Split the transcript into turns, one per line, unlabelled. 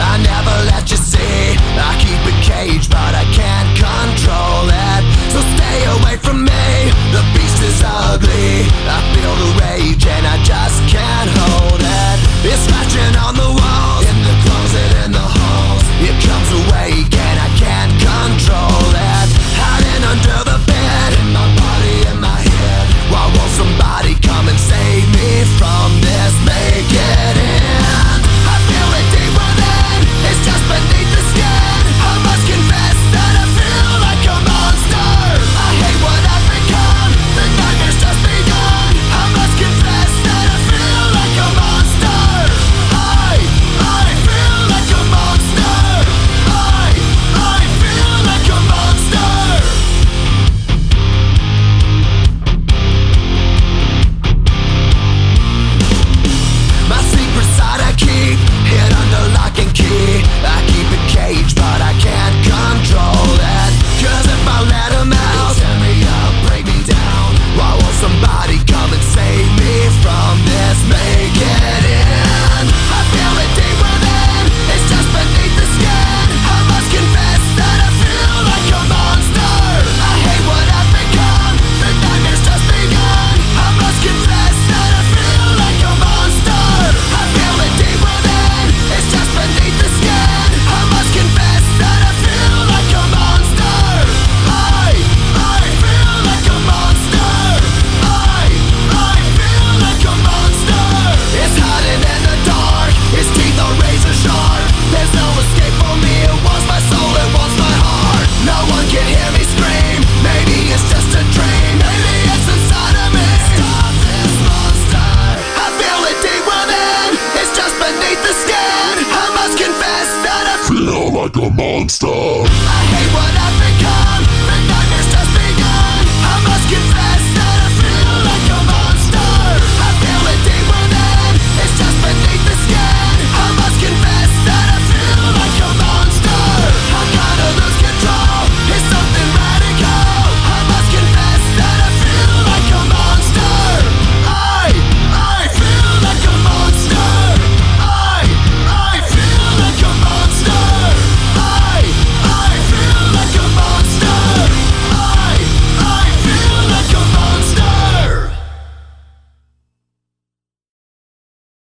I never let you see. I keep it caged, but I can't control it. So stay away from me. The beast is ugly. I feel the rage and I just can't hold it. It's scratching on the walls, in the closet, in the halls. It comes awake and I can't control it. Hiding under the bed, in my body, in my head. Why won't somebody come and save me from this? Make it end. I feel it deep within. It's just beneath the skin. I must confess that I feel like a monster. I hate what I've become. The nightmare's just begun. I must confess that I feel like a monster. I feel like a monster. I feel like a monster. My secret side I keep hid under lock and key. I keep it caged, but I can't control it. Cause if I let them out, tear me up, break me down. Why won't somebody come and save me from this? Make it end. I feel it deep within. It's just beneath the skin. I must confess that I feel like a monster. I hate what I've become. The nightmare's just begun. I must confess that I feel like a monster. I feel it deep within. It's just beneath the skin. I must confess that I feel like a monster. I feel like a monster. I feel like a monster. It's hiding in the dark. Its teeth are razor sharp. There's no escape for me. It wants my soul. It wants my heart. No one can hear me scream. Maybe it's just a dream. Maybe it's inside of me. Stop this monster. I feel it deep within. It's just beneath the skin. I must confess that I feel like a monster.